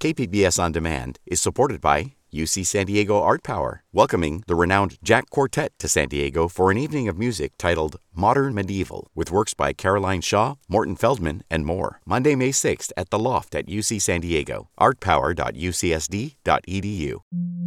KPBS On Demand is supported by UC San Diego Art Power, welcoming the renowned Jack Quartet to San Diego for an evening of music titled Modern Medieval, with works by Caroline Shaw, Morton Feldman, and more. Monday, May 6th at The Loft at UC San Diego. artpower.ucsd.edu.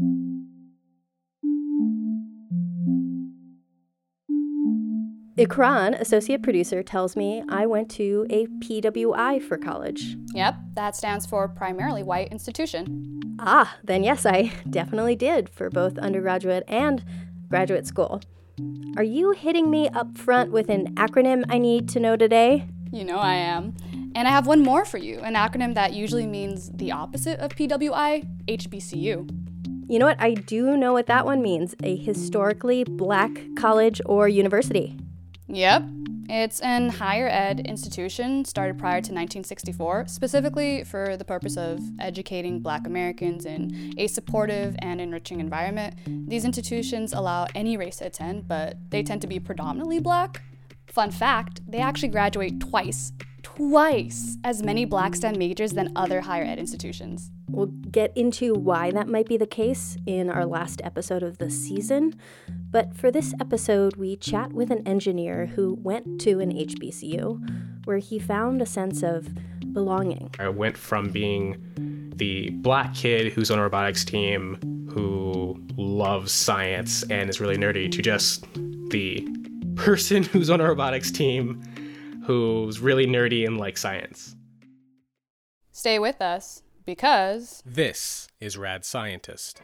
Ikran, associate producer, tells me I went to a PWI for college. Yep, that stands for Primarily White Institution. Ah, then yes, I definitely did for both undergraduate and graduate school. Are you hitting me up front with an acronym I need to know today? You know I am. And I have one more for you, an acronym that usually means the opposite of PWI, HBCU. You know what? I do know what that one means, a historically black college or university. Yep, it's an higher ed institution started prior to 1964, specifically for the purpose of educating Black Americans in a supportive and enriching environment. These institutions allow any race to attend, but they tend to be predominantly Black. Fun fact, they actually graduate twice as many Black STEM majors than other higher ed institutions. We'll get into why that might be the case in our last episode of the season. But for this episode, we chat with an engineer who went to an HBCU where he found a sense of belonging. I went from being the Black kid who's on a robotics team who loves science and is really nerdy to just the person who's on a robotics team who's really nerdy and likes science. Stay with us, because this is Rad Scientist.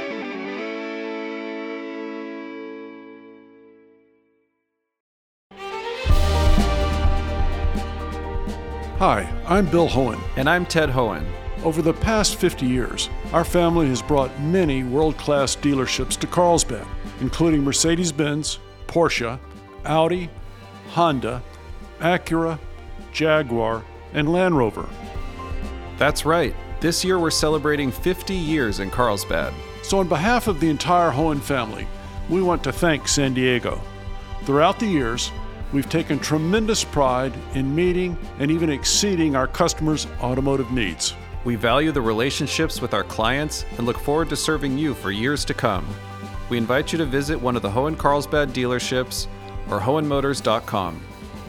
Hi, I'm Bill Hohen. And I'm Ted Hohen. Over the past 50 years, our family has brought many world-class dealerships to Carlsbad, including Mercedes-Benz, Porsche, Audi, Honda, Acura, Jaguar, and Land Rover. That's right. This year we're celebrating 50 years in Carlsbad. So on behalf of the entire Hohen family, we want to thank San Diego. Throughout the years, we've taken tremendous pride in meeting and even exceeding our customers' automotive needs. We value the relationships with our clients and look forward to serving you for years to come. We invite you to visit one of the Hohen Carlsbad dealerships or hohenmotors.com.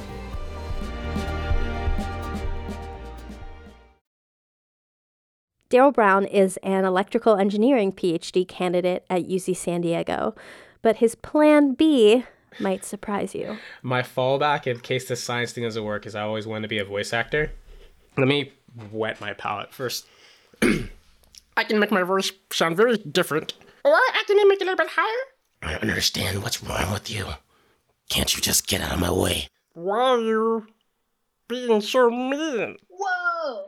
Daryl Brown is an electrical engineering PhD candidate at UC San Diego, but his plan B might surprise you. My fallback in case this science thing doesn't work is I always want to be a voice actor. Let me wet my palate first. I can make my voice sound very different. Or I can make it a little bit higher. I don't understand what's wrong with you. Can't you just get out of my way? Why are you being so mean? Whoa!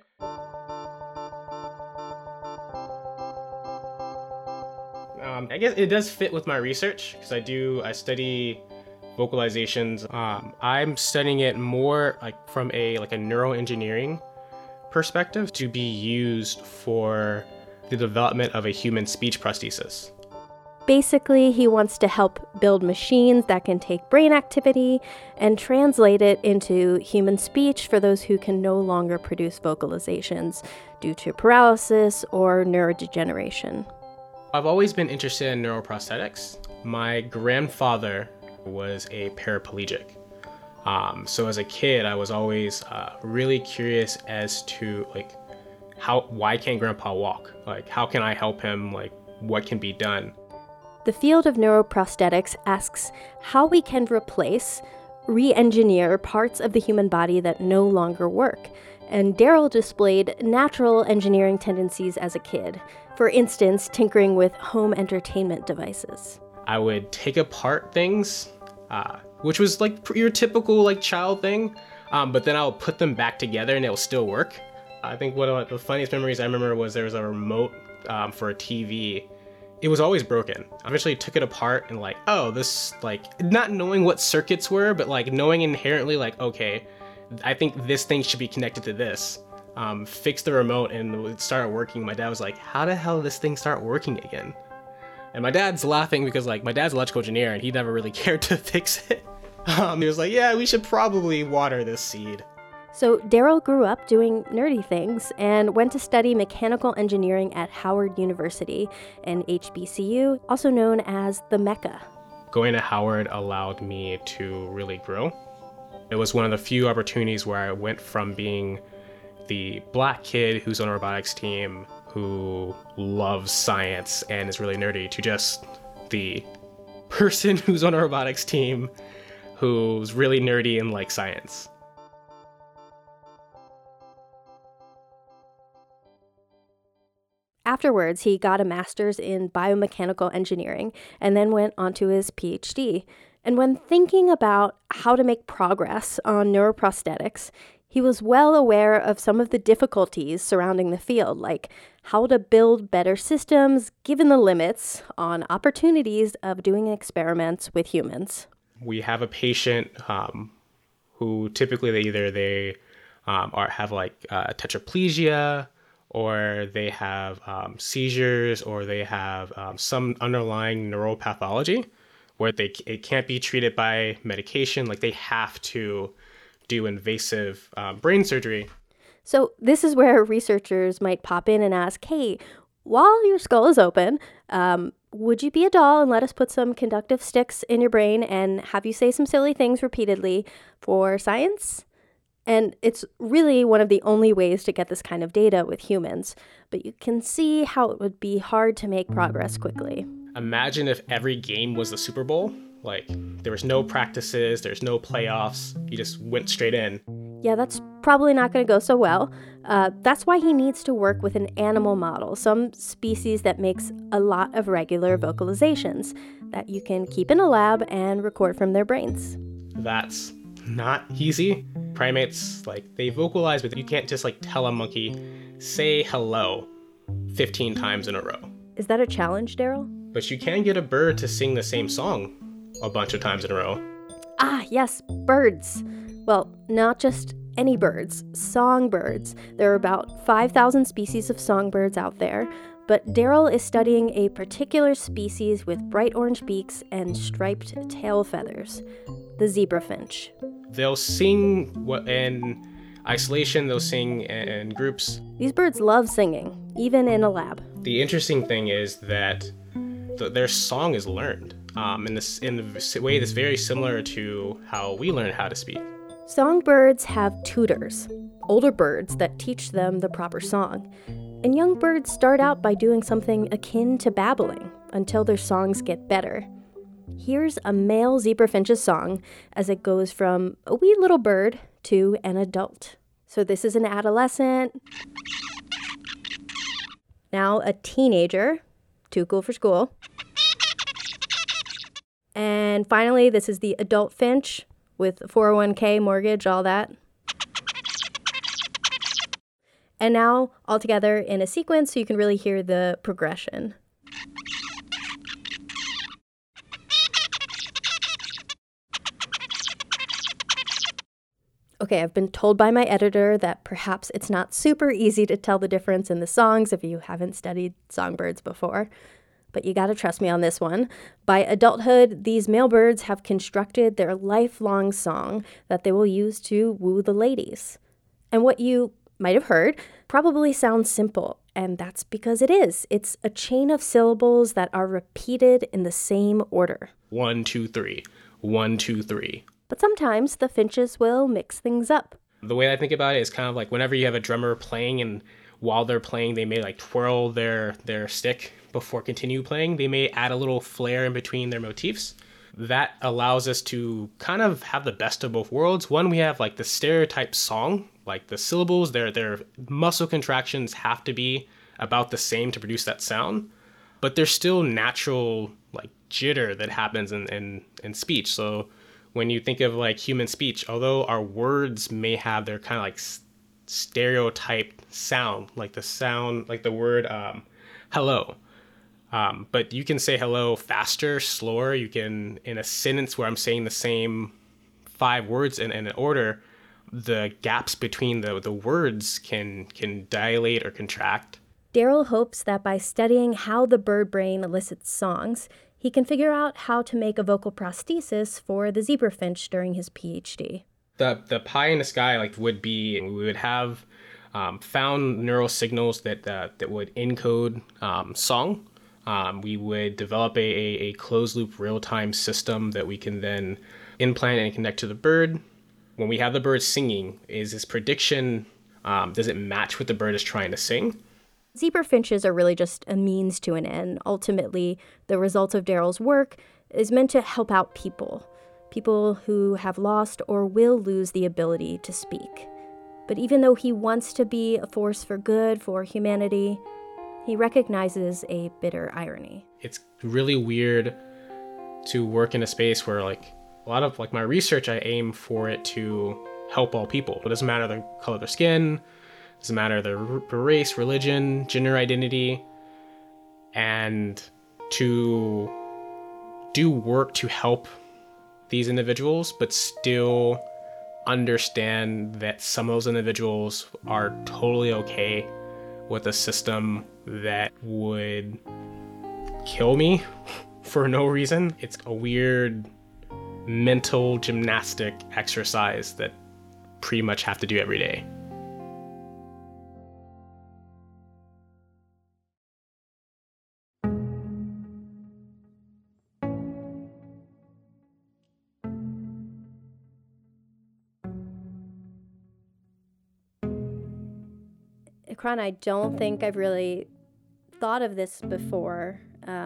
I guess it does fit with my research because I study vocalizations. I'm studying it more like from a neuroengineering perspective to be used for the development of a human speech prosthesis. Basically, he wants to help build machines that can take brain activity and translate it into human speech for those who can no longer produce vocalizations due to paralysis or neurodegeneration. I've always been interested in neuroprosthetics. My grandfather was a paraplegic. So as a kid, I was always really curious as to why can't Grandpa walk? How can I help him? What can be done? The field of neuroprosthetics asks how we can replace, re-engineer parts of the human body that no longer work. And Daryl displayed natural engineering tendencies as a kid. For instance, tinkering with home entertainment devices. I would take apart things, which was your typical child thing, but then I'll put them back together and it'll still work. I think one of the funniest memories I remember was there was a remote for a TV. It was always broken. I eventually took it apart and this, not knowing what circuits were, but knowing inherently okay, I think this thing should be connected to this. Fixed the remote and it started working. My dad was like, how the hell did this thing start working again? And my dad's laughing because my dad's an electrical engineer and he never really cared to fix it. He was like, yeah, we should probably water this seed. So Daryl grew up doing nerdy things and went to study mechanical engineering at Howard University, an HBCU, also known as the Mecca. Going to Howard allowed me to really grow. It was one of the few opportunities where I went from being the black kid who's on a robotics team who loves science and is really nerdy to just the person who's on a robotics team who's really nerdy and likes science. Afterwards, he got a master's in biomechanical engineering and then went on to his PhD. And when thinking about how to make progress on neuroprosthetics, he was well aware of some of the difficulties surrounding the field, like how to build better systems given the limits on opportunities of doing experiments with humans. We have a patient who typically they have tetraplegia, or they have seizures, or they have some underlying neuropathology where it can't be treated by medication. Like, they have to do invasive brain surgery. So this is where researchers might pop in and ask, hey, while your skull is open, would you be a doll and let us put some conductive sticks in your brain and have you say some silly things repeatedly for science? And it's really one of the only ways to get this kind of data with humans. But you can see how it would be hard to make progress quickly. Imagine if every game was the Super Bowl. Like, there was no practices, there's no playoffs, you just went straight in. Yeah, that's probably not going to go so well. That's why he needs to work with an animal model, some species that makes a lot of regular vocalizations that you can keep in a lab and record from their brains. That's not easy. Primates, they vocalize, but you can't just tell a monkey, say hello 15 times in a row. Is that a challenge, Daryl? But you can get a bird to sing the same song a bunch of times in a row. Ah, yes, birds. Well, not just any birds, songbirds. There are about 5,000 species of songbirds out there, but Daryl is studying a particular species with bright orange beaks and striped tail feathers, the zebrafinch. They'll sing in isolation, they'll sing in groups. These birds love singing, even in a lab. The interesting thing is that their song is learned in the way that's very similar to how we learn how to speak. Songbirds have tutors, older birds that teach them the proper song. And young birds start out by doing something akin to babbling until their songs get better. Here's a male zebrafinch's song as it goes from a wee little bird to an adult. So this is an adolescent, now a teenager, too cool for school. And finally, this is the adult finch with 401k, mortgage, all that. And now all together in a sequence so you can really hear the progression. Okay, I've been told by my editor that perhaps it's not super easy to tell the difference in the songs if you haven't studied songbirds before. But you gotta trust me on this one. By adulthood, these male birds have constructed their lifelong song that they will use to woo the ladies. And what you might have heard probably sounds simple, and that's because it is. It's a chain of syllables that are repeated in the same order. 1, 2, 3. 1, 2, 3. But sometimes the finches will mix things up. The way I think about it is kind of like whenever you have a drummer playing and while they're playing, they may twirl their stick before continue playing. They may add a little flair in between their motifs. That allows us to kind of have the best of both worlds. One, we have the stereotype song, the syllables, their muscle contractions have to be about the same to produce that sound. But there's still natural jitter that happens in speech. So when you think of human speech, although our words may have their kind of stereotyped sound, the word hello. But you can say hello faster, slower. You can, in a sentence where I'm saying the same 5 words in an order, the gaps between the words can dilate or contract. Daryl hopes that by studying how the bird brain elicits songs, he can figure out how to make a vocal prosthesis for the zebrafinch during his PhD. The pie in the sky would be, we would have found neural signals that would encode song. We would develop a closed loop real-time system that we can then implant and connect to the bird. When we have the bird singing, is this prediction, does it match what the bird is trying to sing? Zebra finches are really just a means to an end. Ultimately, the result of Daryl's work is meant to help out people who have lost or will lose the ability to speak. But even though he wants to be a force for good for humanity, he recognizes a bitter irony. It's really weird to work in a space where a lot of my research, I aim for it to help all people. It doesn't matter the color of their skin, it doesn't matter their race, religion, gender identity, and to do work to help these individuals, but still understand that some of those individuals are totally okay with a system that would kill me for no reason. It's a weird mental gymnastic exercise that pretty much have to do every day. Ikran, I don't think I've really thought of this before,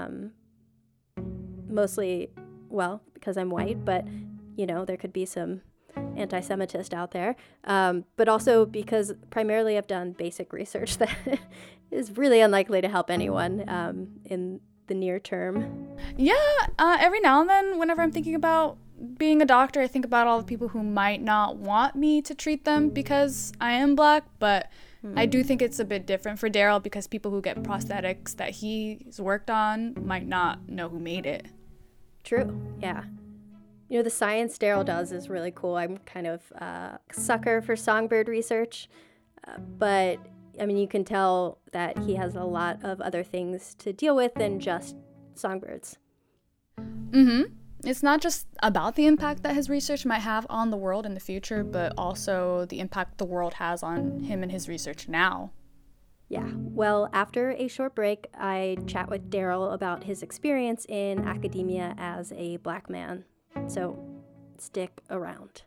mostly, well, because I'm white, but, there could be some anti-Semitist out there, but also because primarily I've done basic research that is really unlikely to help anyone in the near term. Yeah, every now and then, whenever I'm thinking about being a doctor, I think about all the people who might not want me to treat them because I am Black, but I do think it's a bit different for Daryl because people who get prosthetics that he's worked on might not know who made it. True, yeah. The science Daryl does is really cool. I'm kind of a sucker for songbird research, but you can tell that he has a lot of other things to deal with than just songbirds. Mm-hmm. It's not just about the impact that his research might have on the world in the future, but also the impact the world has on him and his research now. Yeah, well, after a short break, I chat with Daryl about his experience in academia as a Black man. So stick around.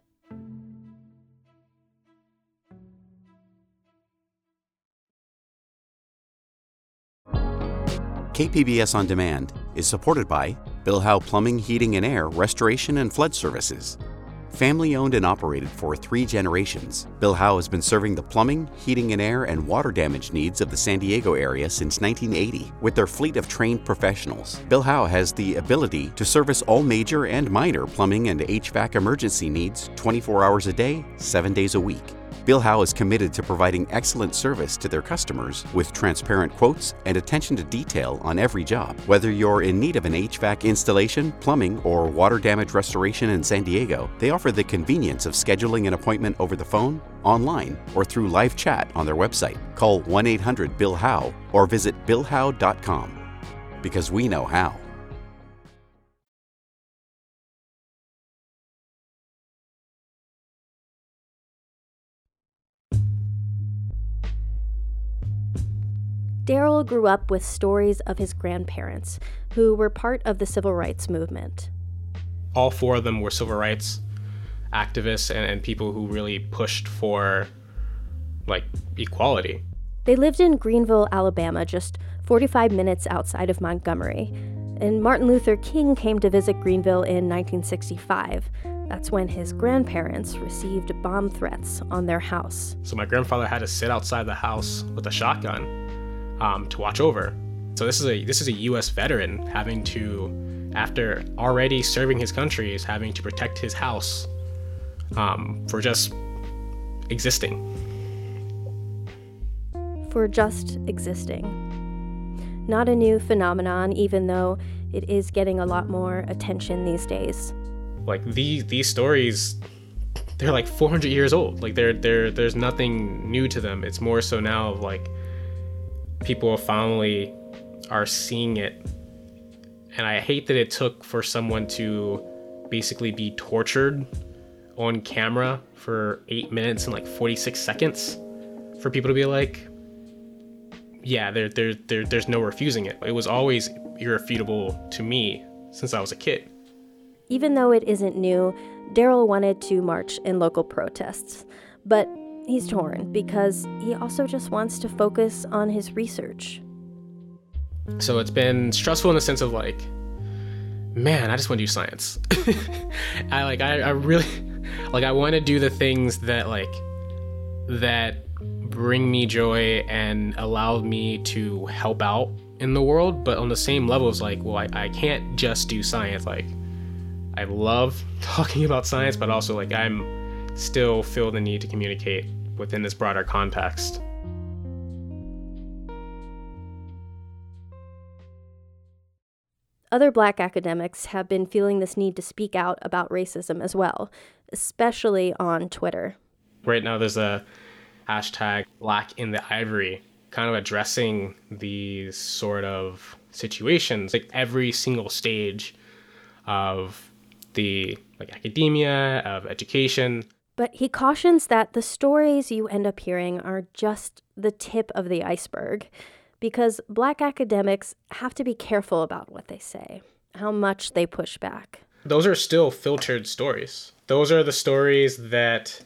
KPBS On Demand is supported by Bill Howe Plumbing, Heating and Air, Restoration and Flood Services. Family owned and operated for 3 generations, Bill Howe has been serving the plumbing, heating and air, and water damage needs of the San Diego area since 1980. With their fleet of trained professionals, Bill Howe has the ability to service all major and minor plumbing and HVAC emergency needs 24 hours a day, 7 days a week. Bill Howe is committed to providing excellent service to their customers with transparent quotes and attention to detail on every job. Whether you're in need of an HVAC installation, plumbing, or water damage restoration in San Diego, they offer the convenience of scheduling an appointment over the phone, online, or through live chat on their website. Call 1-800-BILL-HOWE or visit billhowe.com. Because we know how. Daryl grew up with stories of his grandparents, who were part of the civil rights movement. All 4 of them were civil rights activists and people who really pushed for, equality. They lived in Greenville, Alabama, just 45 minutes outside of Montgomery. And Martin Luther King came to visit Greenville in 1965. That's when his grandparents received bomb threats on their house. So my grandfather had to sit outside the house with a shotgun to watch over. So this is a U.S. veteran having to, after already serving his country, is having to protect his house for just existing. For just existing. Not a new phenomenon, even though it is getting a lot more attention these days. These stories, they're 400 years old. There's nothing new to them. It's more so now of people finally are seeing it. And I hate that it took for someone to basically be tortured on camera for 8 minutes and like 46 seconds for people to be like, yeah, there's no refusing it. It was always irrefutable to me since I was a kid. Even though it isn't new, Daryl wanted to march in local protests, but he's torn because he also just wants to focus on his research. So it's been stressful in the sense of like, man, I just want to do science. I really like, I want to do the things that bring me joy and allow me to help out in the world. But on the same level, it's like, well, I can't just do science. Like, I love talking about science, but also like I'm still feel the need to communicate within this broader context. Other Black academics have been feeling this need to speak out about racism as well, especially on Twitter. Right now there's a hashtag Black in the Ivory, kind of addressing these sort of situations, like every single stage of the academia, of education. But he cautions that the stories you end up hearing are just the tip of the iceberg, because Black academics have to be careful about what they say, how much they push back. Those are still filtered stories. Those are the stories that,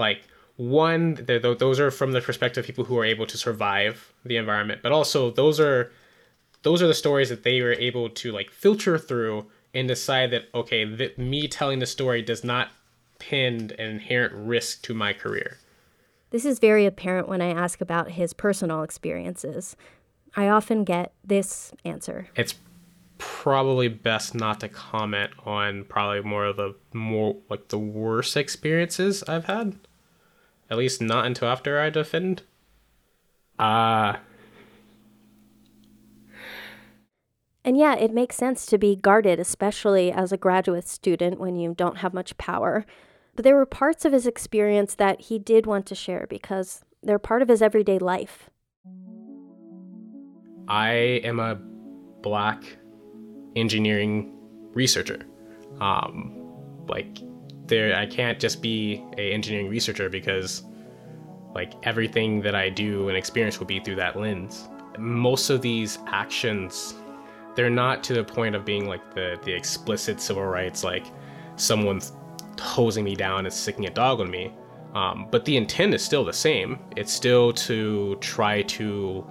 those are from the perspective of people who are able to survive the environment, but also those are the stories that they were able to filter through and decide that, okay, that me telling the story does not pin an inherent risk to my career. This is very apparent when I ask about his personal experiences. I often get this answer. It's probably best not to comment on probably the worst experiences I've had. At least not until after I defend. And yeah, it makes sense to be guarded, especially as a graduate student when you don't have much power. But there were parts of his experience that he did want to share because they're part of his everyday life. I am a Black engineering researcher. I can't just be an engineering researcher because everything that I do and experience will be through that lens. Most of these actions, they're not to the point of being the explicit civil rights, someone hosing me down and sticking a dog on me. But the intent is still the same. It's still to try to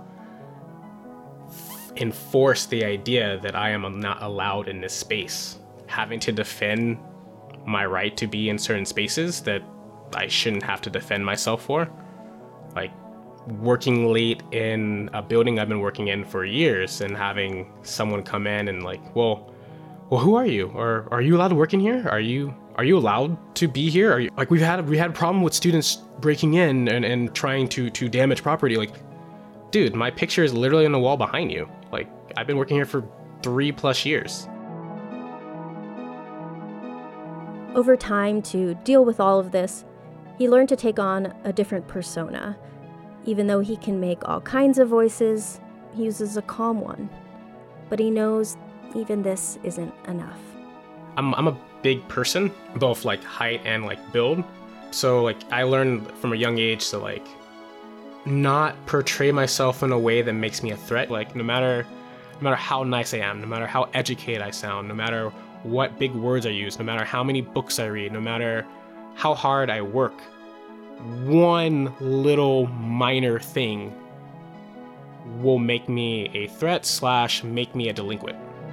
enforce the idea that I am not allowed in this space, having to defend my right to be in certain spaces that I shouldn't have to defend myself for. Working late in a building I've been working in for years and having someone come in and well, who are you? Or are you allowed to work in here? Are you allowed to be here? Are you, we had a problem with students breaking in and trying to damage property. Dude, my picture is literally on the wall behind you. I've been working here for 3+ years. Over time, to deal with all of this, he learned to take on a different persona. Even though he can make all kinds of voices, he uses a calm one. But he knows even this isn't enough. I'm a big person, both height and build. So I learned from a young age to not portray myself in a way that makes me a threat. No matter how nice I am, no matter how educated I sound, no matter what big words I use, no matter how many books I read, no matter how hard I work, one little minor thing will make me a threat / make me a delinquent.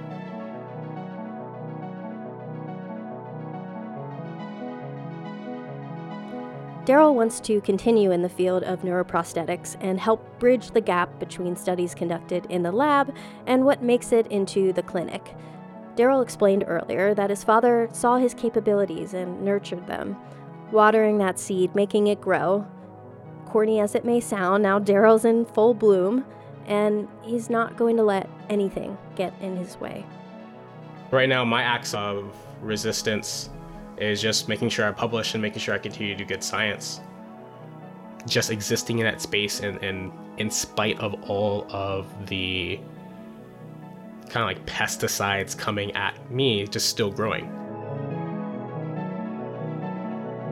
Daryl wants to continue in the field of neuroprosthetics and help bridge the gap between studies conducted in the lab and what makes it into the clinic. Daryl explained earlier that his father saw his capabilities and nurtured them, watering that seed, making it grow. Corny as it may sound, now Daryl's in full bloom, and he's not going to let anything get in his way. Right now, my acts of resistance is just making sure I publish and making sure I continue to do good science. Just existing in that space and in spite of all of the kind of pesticides coming at me, just still growing.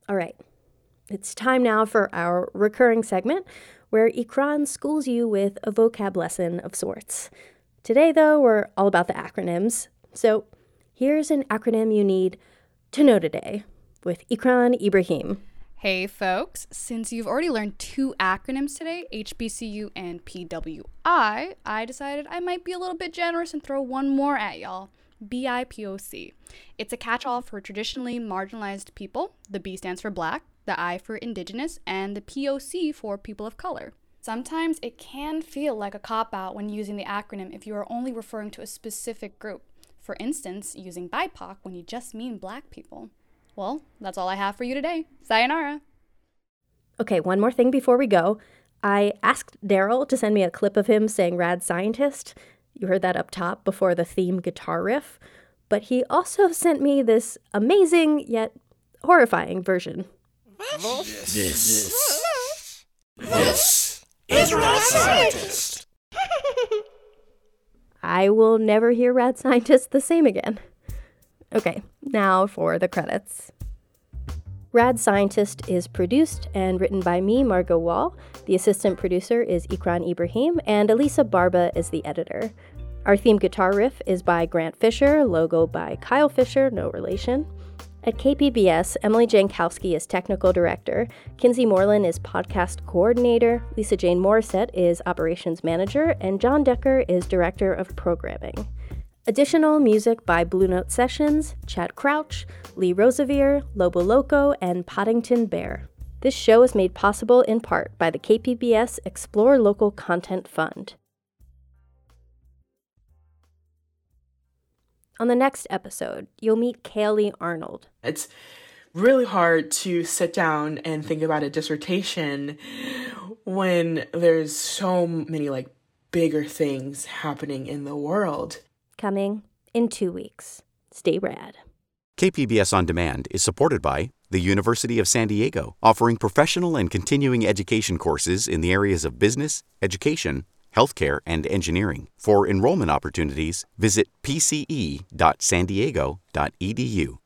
All right, it's time now for our recurring segment where Ikran schools you with a vocab lesson of sorts. Today, though, we're all about the acronyms. So here's an acronym you need to know today with Ikran Ibrahim. Hey folks, since you've already learned 2 acronyms today, HBCU and PWI, I decided I might be a little bit generous and throw one more at y'all. BIPOC. It's a catch-all for traditionally marginalized people. The B stands for Black, the I for Indigenous, and the POC for people of color. Sometimes it can feel like a cop-out when using the acronym if you are only referring to a specific group. For instance, using BIPOC when you just mean Black people. Well, that's all I have for you today. Sayonara. Okay, one more thing before we go. I asked Daryl to send me a clip of him saying Rad Scientist. You heard that up top before the theme guitar riff. But he also sent me this amazing yet horrifying version. This is Rad Scientist. I will never hear Rad Scientist the same again. Okay, now for the credits. Rad Scientist is produced and written by me, Margot Wall. The assistant producer is Ikran Ibrahim, and Elisa Barba is the editor. Our theme guitar riff is by Grant Fisher, logo by Kyle Fisher, no relation. At KPBS, Emily Jankowski is technical director, Kinsey Moreland is podcast coordinator, Lisa Jane Morissette is operations manager, and John Decker is director of programming. Additional music by Blue Note Sessions, Chad Crouch, Lee Rosevere, Lobo Loco, and Poddington Bear. This show is made possible in part by the KPBS Explore Local Content Fund. On the next episode, you'll meet Kaylee Arnold. It's really hard to sit down and think about a dissertation when there's so many bigger things happening in the world. Coming in 2 weeks. Stay rad. KPBS On Demand is supported by the University of San Diego, offering professional and continuing education courses in the areas of business, education, healthcare, and engineering. For enrollment opportunities, visit pce.sandiego.edu.